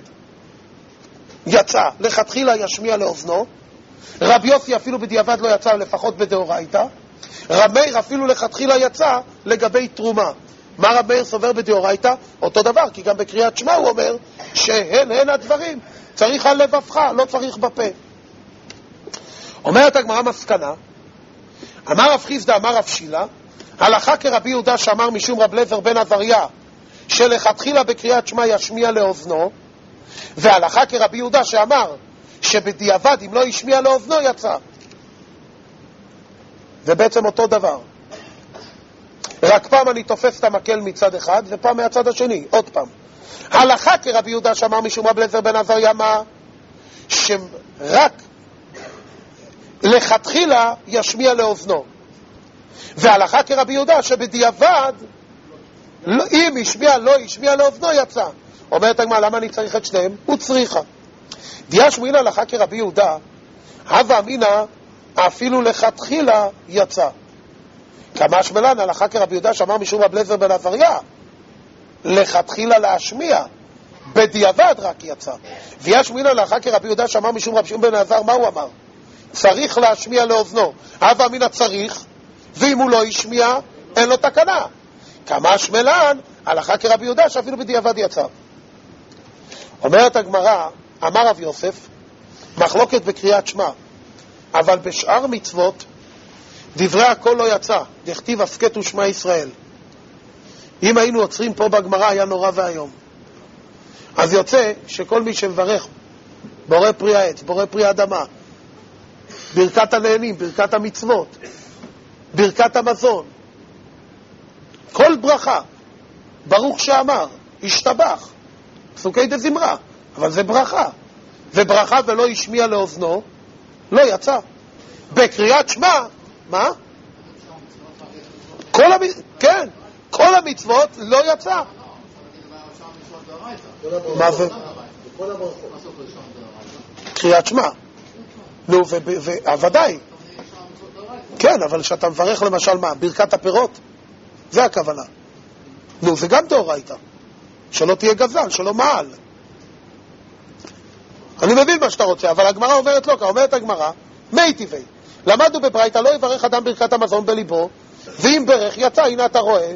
יצא, לכתחילה ישמיע לאוזנו. רבי יוסי אפילו בדיעבד לא יצא, לפחות בדאורייתא. רבי מאיר אפילו לכתחילה יצא לגבי תרומה. מה רבי מאיר סובר בדאורייתא? אותו דבר, כי גם בקריאת שמע הוא אומר שהן הדברים, צריך על לבבך, לא צריך בפה. אומרת הגמרא מסקנה, אמר רב חיסדא אמר רב שילה, הלכה כרבי יהודה שאמר משום רבי אלעזר בן עזריה שלכתחילה בקריאת שמע ישמיע לאוזנו, והלכה כרבי יהודה שאמר שבדיעבד אם לא ישמיע לאוזנו יצא. זה בעצם אותו דבר, רק פעם אני תופס את המקל מצד אחד ופעם מהצד השני. עוד פעם, הלכה כרבי יהודה שאמר משום רבי אלעזר בן עזריה מה? שרק לכתחילה ישמיע לאוזנו, והלכה כרבי יהודה שבדיעבד אם ישמיע לא ישמיע לאוזנו יצא. אומרת הגמרא, למה אני צריך את שניהם? הוא צריכה. דיש מינא הלכה כרבי יהודה, הווה אמינא אפילו לכתחילה יצא. כמה שמלן הלכה כרבי יהודה שאמר משום רבי אלעזר בן עזריה לכתחילה להשמיע, בדיעבד רק יצא. ויש מינא הלכה כרבי יהודה שאמר משום רבי שמעון בן אלעזר, מה הוא אמר? צריך להשמיע לאוזנו. הווה אמינא צריך, ואם הוא לא ישמיע אין לו תקנה. כמה שמלן הלכה כרבי יהודה שאפילו בדיעבד יצא. אומרת הגמרא, אמר רב יוסף, מחלוקת בקריאת שמע, אבל בשאר מצוות דברי הכל לא יצא, דכתיב הסכת ושמע ישראל. אם היינו עוצרים פה בגמרא היה נורא והיום. אז יוצא שכל מי שמברך בורא פרי העץ, בורא פרי האדמה, ברכת הנהנים, ברכת המצוות, ברכת המזון, כל ברכה, ברוך שאמר, השתבח, פסוקי דזמרה, אבל זה ברכה, וברכה ולא ישמיע לאוזנו, לא יצא. בקריאת שמע, מה? כל המצוות לא יצא. מה זה? קריאת שמע. נו, ודאי. כן, אבל שאתה מברך למשל מה? ברכת הפירות? זה הכוונה. נו, זה גם דאורייתא. שלא תהיה גזל, שלא מעל. אני מבין מה שאתה רוצה, אבל הגמרא אומרת לא, אומרת הגמרא, מי טבעי. למדנו בברייתא, לא יברך אדם ברכת המזון בליבו, ואם ברך יצא, הנה אתה רואה,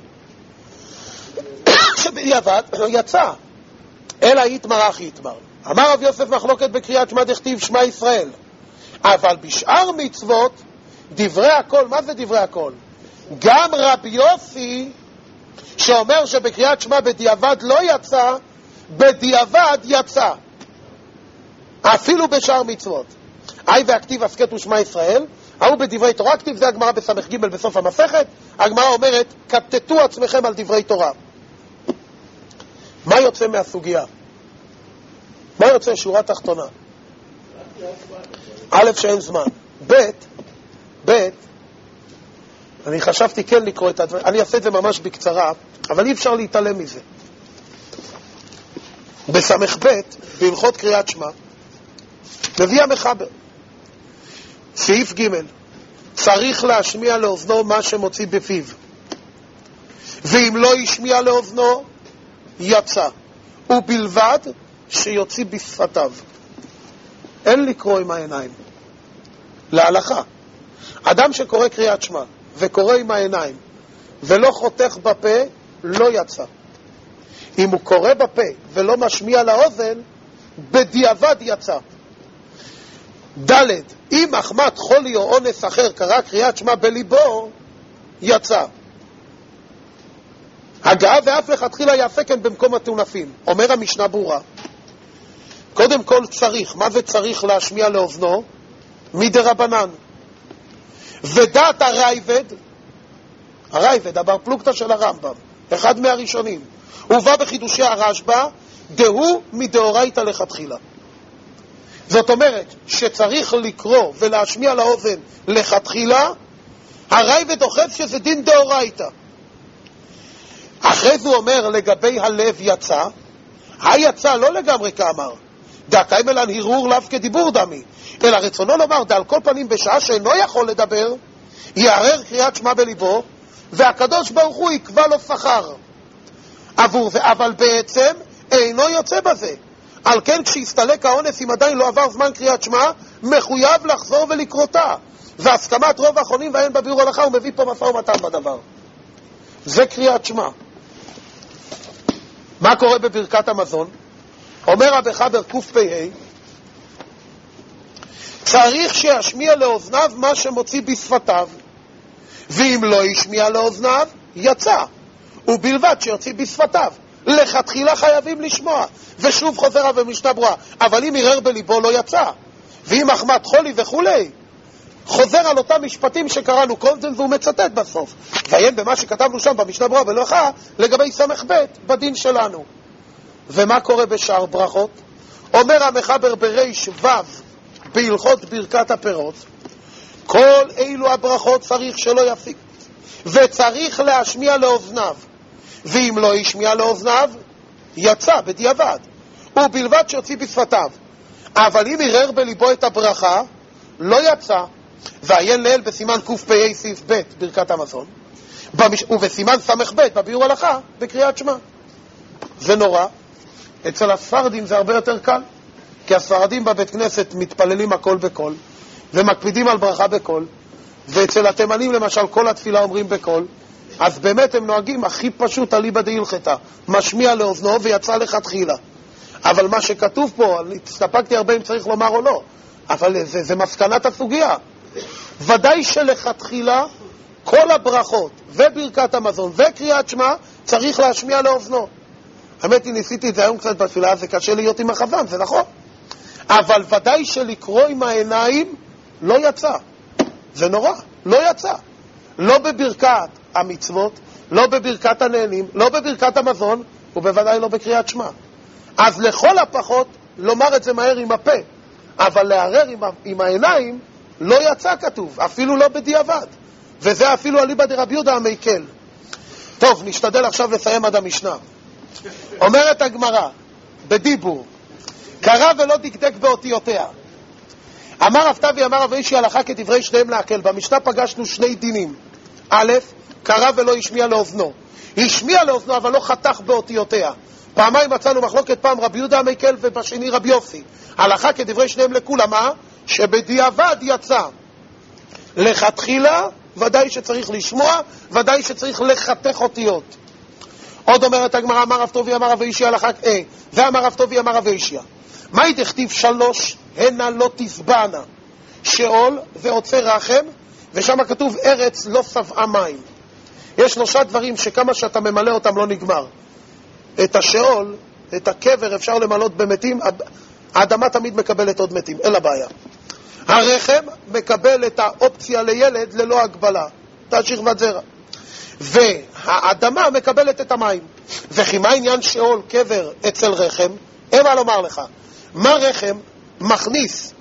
שבדיעבד יצא. אלא יתמר אך יתמר. אמר רב יוסף מחלוקת בקריאת שמע דכתיב שמע ישראל. אבל בשאר מצוות, דברי הכל, מה זה דברי הכל? גם רבי יוסי, שאומר שבקריאת שמע בדיעבד לא יצא, בדיעבד יצא. אפילו בשאר מצוות. אי והכתיב הסכת ושמע ישראל, ההוא בדברי תורה, כתיב זה הגמרא בסמך ג' בסוף המסכת, הגמרא אומרת, כתתו עצמכם על דברי תורה. מה יוצא מהסוגיה? מה יוצא שורה תחתונה? א', שאין זמן. ב', אני חשבתי כן לקרוא את הדברים, אני אעשה את זה ממש בקצרה, אבל אי אפשר להתעלם מזה. בסמך ב', בהלכות קריאת שמע, מביא המחבר, סעיף ג', צריך להשמיע לאוזנו מה שמוציא בפיו, ואם לא ישמיע לאוזנו, יצא, ובלבד שיוציא בשפתיו. אין לקרוא עם העיניים. להלכה, אדם שקורא קריאת שמע וקורא עם העיניים ולא חותך בפה, לא יצא. אם הוא קורא בפה ולא משמיע לאוזן, בדיעבד יצא. ד' אם מחמת חולי או אונס אחר קרא קריאת שמע בליבו, יצא. הגעה ואף לכתחילה יעשה כן במקום הטונפים. אומר המשנה ברורה, קודם כל צריך, מה זה צריך להשמיע לאוזנו? מדרבנן. ודעת הרייבד, הבר פלוגתא של הרמב"ם, אחד מהראשונים, הוא בא בחידושי הרשב"א, דהו מדאורייתא לכתחילה. זאת אומרת שצריך לקרוא ולהשמיע לאוזן לכתחילה, הרייבד אוחז שזה דין דאורייתא. אחרי זה הוא אומר לגבי הלב יצא, היצא לא לגמרי כאמר, דקאי מלן הרהור לאו כדיבור דמי, אלא רצונו לומר, על כל פנים בשעה שאינו יכול לדבר, יערר קריאת שמע בליבו, והקדוש ברוך הוא יקבע לו שכר עבור זה, אבל בעצם אינו יוצא בזה. על כן כשיסתלק האונס, אם עדיין לא עבר זמן קריאת שמע, מחויב לחזור ולקרותה, והסכמת רוב האחרונים ואין בביאור הלכה, הוא מביא פה משא ומתן בדבר. זה קריאת שמע. מה קורה בברכת המזון? אומר רבי חבר קפ"ה, צריך שישמיע לאוזניו מה שמוציא בשפתיו, ואם לא ישמיע לאוזניו, יצא, ובלבד שיוציא בשפתיו. לכתחילה חייבים לשמוע, ושוב חוזר רב במשנה ברורה, אבל אם ירר בליבו לא יצא, ואם מחמת חולי וכולי, חוזר על אותם משפטים שקראנו קודם, והוא מצטט בסוף. ועיין במה שכתבנו שם במשנה ברורה בלכה, לגבי סמך ב' בדין שלנו. ומה קורה בשאר ברכות? אומר המחבר בריש ו' בהלכות ברכת הפירות, כל אילו הברכות צריך שלא יפסיק, וצריך להשמיע לאוזניו, ואם לא ישמיע לאוזניו, יצא בדיעבד, ובלבד שיוציא בשפתיו. אבל אם ירר בליבו את הברכה, לא יצא. ועיין לעיל בסימן קפ"ה סעיף ב' ברכת המזון, ובסימן סמך ב' בביאור הלכה בקריאת שמע. זה נורא. אצל הספרדים זה הרבה יותר קל, כי הספרדים בבית כנסת מתפללים הכל בכל, ומקפידים על ברכה בכל, ואצל התימנים למשל כל התפילה אומרים בכל, אז באמת הם נוהגים הכי פשוט אליבא דהילכתא, משמיע לאוזנו ויצא לכתחילה. אבל מה שכתוב פה, הסתפקתי הרבה אם צריך לומר או לא, אבל זה מסקנת הסוגיה. ודאי שלכתחילה כל הברכות וברכת המזון וקריאת שמע צריך להשמיע לאוזנו. האמת היא, ניסיתי את זה היום קצת בתפילה, זה קשה להיות עם החזן, זה נכון. אבל ודאי שלקרוא עם העיניים לא יצא. זה נורא, לא יצא. לא בברכת המצוות, לא בברכת הנהנים, לא בברכת המזון, ובוודאי לא בקריאת שמע. אז לכל הפחות לומר את זה מהר עם הפה, אבל לערער עם העיניים לא יצא כתוב, אפילו לא בדיעבד. וזה אפילו אליבא דרבי יהודה המקל. טוב, נשתדל עכשיו לסיים עד המשנה. אומרת הגמרא, בדיבור, קרא ולא דקדק באותיותיה. אמר רב טבי, אמר רב אישי, הלכה כדברי שניהם להקל. במשנה פגשנו שני דינים. א', קרא ולא השמיע לאוזנו. השמיע לאוזנו אבל לא חתך באותיותיה. פעמיים מצאנו מחלוקת, פעם רבי יהודה המקל ובשני רבי יוסי. הלכה כדברי שניהם לכולה, מה? שבדיעבד יצא. לכתחילה ודאי שצריך לשמוע, ודאי שצריך לחתך אותיות. עוד אומרת הגמרא, אמר רב טובי, אמר רב אישי, הלכה, ואמר רב טובי, אמר רב אישי. מהי דכתיב 3 הנה לא תשבענה, שאול ועוצר רחם, ושם כתוב ארץ לא שבעה מים. יש 3 דברים שכמה שאתה ממלא אותם לא נגמר. את השאול, את הקבר אפשר למלות במתים, האדמה תמיד מקבלת עוד מתים, אין לה בעיה. הרחם מקבל את האופציה לילד ללא הגבלה, תשכבת זרע. והאדמה מקבלת את המים. וכי מה עניין שאול קבר אצל רחם? אין מה לומר לך. מה רחם מכניס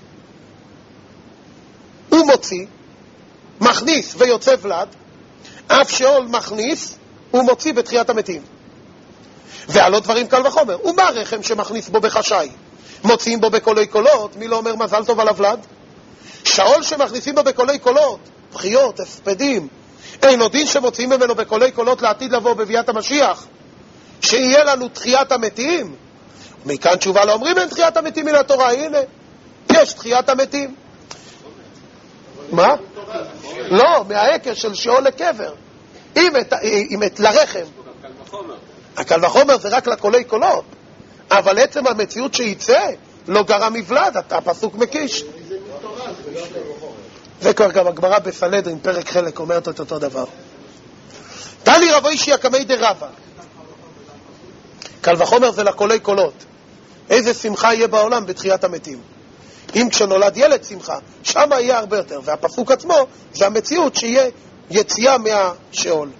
ומוציא, מכניס ויוצא ולד, אף שאול מכניס ומוציא בתחיית המתים. ועלו דברים קל וחומר. ומה רחם שמכניס בו בחשאי? מוציאים בו בקולי קולות, מי לא אומר מזל טוב על הוולד? שאול שמכניסים בו בקולי קולות, בחיות, הספדים, אין עוד דין שמוציאים ממנו בקולי קולות לעתיד לבוא בביאת המשיח, שיהיה לנו תחיית המתים? מכאן תשובה לא אומרים אין תחיית המתים מן התורה, הנה, יש תחיית המתים. מה? לא, מהעקר של שאול לקבר. אם את לרחם. הקל וחומר זה רק לקולי קולות, אבל עצם המציאות שייצא לא גרם מבלד, הפסוק מקיש. זה כבר גם הגמרא בסנהדרין, פרק חלק, אומרת את אותו דבר. תני רב אישי הקמי דרבה. קל וחומר זה לקולי קולות. איזה שמחה יהיה בעולם בתחיית המתים. אם כשנולד ילד שמחה, שם יהיה הרבה יותר. והפסוק עצמו זה המציאות שיהיה יציאה מהשאול.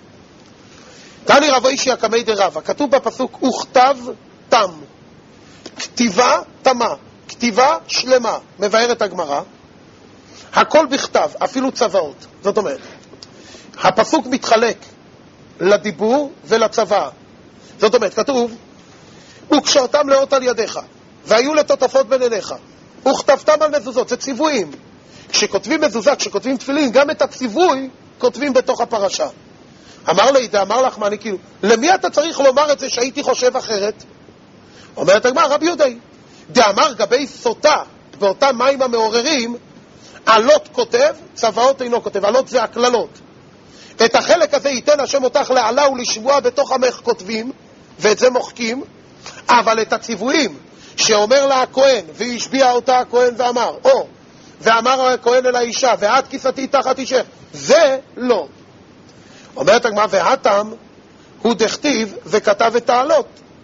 תני רב אישי הקמי דרבה. כתוב בפסוק וכתב תם. כתיבה תמה. כתיבה שלמה. מבארת הגמרא. הכל בכתב, אפילו צבאות. זאת אומרת, הפסוק מתחלק לדיבור ולצבא. זאת אומרת, כתוב, וקשרתם לאות על ידיך, והיו לטוטפות בין עיניך, וכתבתם על מזוזות, זה ציוויים. כשכותבים מזוזה, כשכותבים תפילין, גם את הציווי כותבים בתוך הפרשה. אמר לי, אמר לך, מה אני כאילו, למי אתה צריך לומר את זה שהייתי חושב אחרת? אומרת הגמרא, רבי יהודאי, דאמר גבי סוטה, באותם מים המעוררים, עלות כותב, צבאות אינו כותב. עלות זה הכללות. את החלק הזה ייתן השם אותך לעלה ולשבוע בתוך עמך כותבים, ואת זה מוחקים, אבל את הציוויים שאומר לה הכהן, והשביע אותה הכהן ואמר, ואמר הכהן אל האישה, ואת כיסתי תחת אישך, זה לא. אומרת הגמרא, והתם הוא דכתיב וכתב את העלות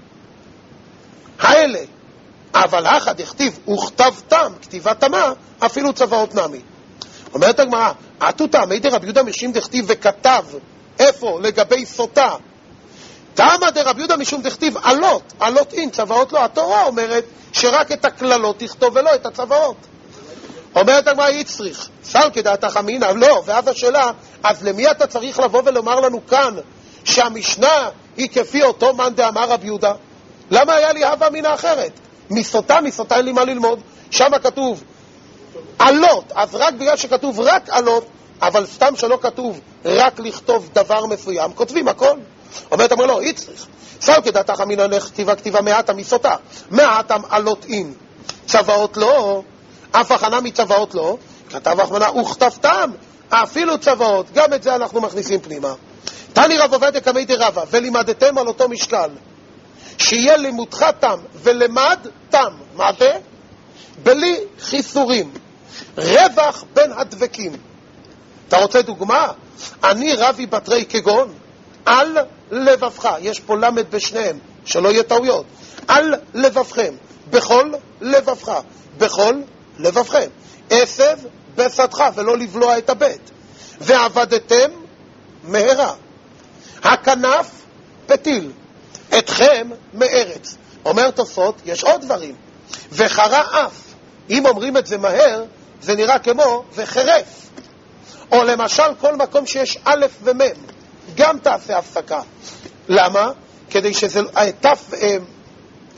האלה. אבל אחד הכתיב וכתבתם, כתיבת תמה, אפילו צבאות נמי. אומרת הגמרא, עתו טעמי דרבי יהודה משום דכתיב וכתב, איפה? לגבי סוטה. טעמה דרבי יהודה משום דכתיב עלות, עלות אין, צבאות לא. התורה אומרת שרק את הכללות תכתוב ולא את הצבאות. אומרת הגמרא, יצריך, סל כדעתך אמינא, לא. ואז השאלה, אז למי אתה צריך לבוא ולומר לנו כאן שהמשנה היא כפי אותו מאן דאמר רבי יהודה? למה היה לי הווה אמינא אחרת? מסוטה אין לי מה ללמוד. שם כתוב עלות, אז רק בגלל שכתוב רק עלות, אבל סתם שלא כתוב רק לכתוב דבר מסוים, כותבים הכל. אומרת אמר לא, יצריך, סל כדעתך אמינא כתיבה מעטם מסוטה, מעטם עלות אין, צבאות לא, אף הכנה מצבאות לא. כתב אחמנה וכתבתם, אפילו צבאות, גם את זה אנחנו מכניסים פנימה. תני רב עובדיה קמי דרבה, ולימדתם על אותו משקל, שיהיה לימודך תם ולמד תם. מה זה? בלי חיסורים, רווח בין הדבקים. אתה רוצה דוגמה? אני רבי בתרי כגון על לבבך, יש פה למד בשניהם שלא יהיה טעויות, על לבבכם, בכל לבבך, בכל לבבכם, עשב בשדך ולא לבלוע את הבית, ועבדתם מהרה, הכנף פתיל, אתכם מארץ. אומר תוספות, יש עוד דברים, וחרה אף, אם אומרים את זה מהר זה נראה כמו וחרף, או למשל כל מקום שיש א' ומ' גם תעשה הפסקה. למה? כדי שזה תף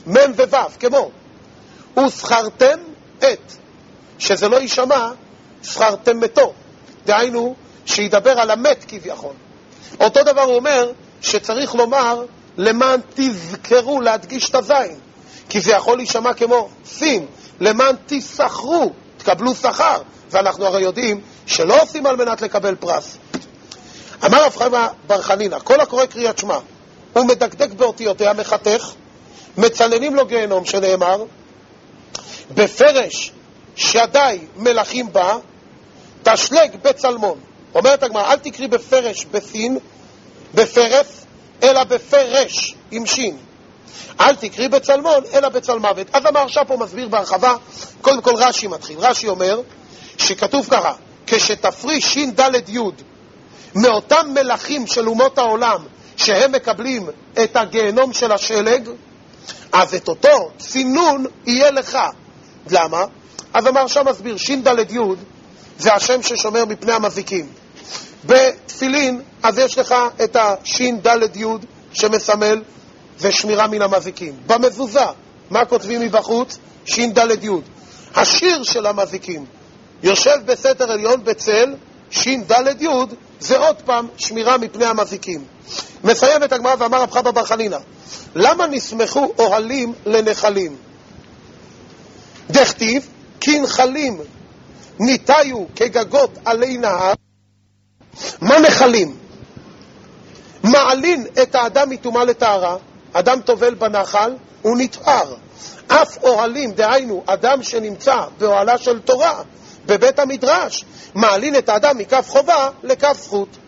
מם ווו, כמו ושכרתם את, שזה לא יישמע שכרתם מתו, דהיינו שידבר על המת כביכול. אותו דבר הוא אומר שצריך לומר למען תזכרו, להדגיש את הזין, כי זה יכול להישמע כמו שים, למען תשכרו, תקבלו שכר, ואנחנו הרי יודעים שלא עושים על מנת לקבל פרס. אמר רב חיים בר חנינא, כל הקורא קריאת שמע הוא מדקדק באותיותיה מחתך, מצננים לו גיהנום, שנאמר בפרש שדי מלכים בה תשלג בצלמון. אומרת הגמרא, אל תקרי בפרש בסין בפרס, אלא בפרש עם שין. אל תקרי בצלמון אלא בצלמוות. אז המהרש"א פה מסביר בהרחבה. קודם כל רש"י מתחיל, רש"י אומר שכתוב ככה, כשתפריש שין ד' י' מאותם מלכים של אומות העולם שהם מקבלים את הגיהנום של השלג, אז את אותו צינון יהיה לך. למה? אז המהרש"א מסביר, שין ד' י' זה השם ששומר מפני המזיקים. בתפילין אז יש לך את השין ד' י' שמסמל ושמירה מן המזיקים. במזוזה מה כותבים מבחוץ? שין ד' י'. השיר של המזיקים יושב בסתר עליון בצל שין ד' י', זה עוד פעם שמירה מפני המזיקים. מסיים את הגמרא ואמר רב חבא בר חנינא, למה נסמכו אוהלים לנחלים? דכתיב כי נחלים ניתיו כגגות עלי נהר. מה נחלים? מעלין את האדם מטומאה לטהרה. אדם טובל בנחל הוא נטהר. אף אוהלים, דהיינו אדם שנמצא באוהלה של תורה בבית המדרש, מעלין את האדם מכף חובה לכף זכות.